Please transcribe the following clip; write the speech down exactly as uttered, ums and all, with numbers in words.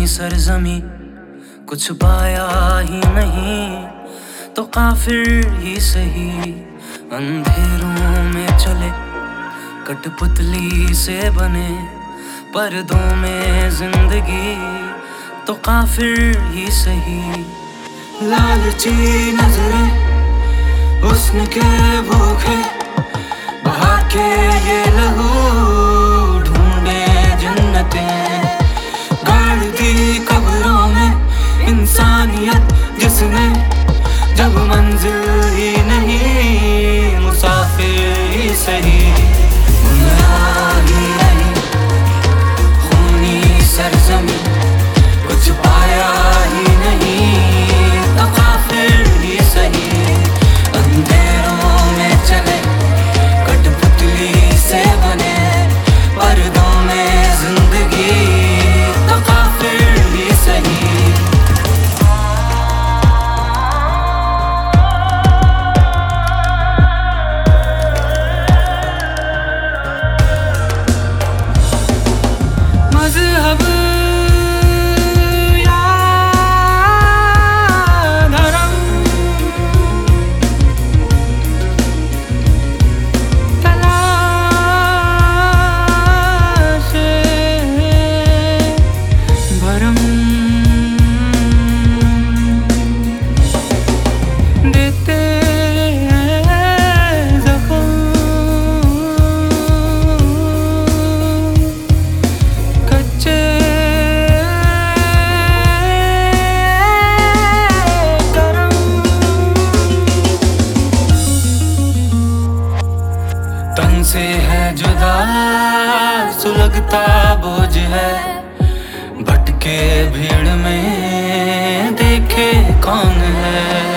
सरजमी कुछ पाया ही नहीं, तो काफिर ही सही अंधेरों में चले, कठपुतली से बने पर्दों में जिंदगी, तो काफिर ही सही। लालची नजरें हुस्न के भूखे बहा के ये लहू ढूंढे जन्नतें, गाड़ दी कब्रों में इंसानियत जिसने, जब मंजिल ही नहीं मुसाफिर ही सही। गुमराह ही नहीं खूनी सरजमी कुछ पाया ही नहीं, तो काफिर ही सही अंधेरों में चले, कठपुतली से बने पर्दों में जिंदगी, तो काफिर ही सही। मज़हब या धर्म तलाश भरम देते ज़ख्म, कच्चे करम तन से है जुदा सुलगता बोझ है, भटके भीड़ में देखे कौन है।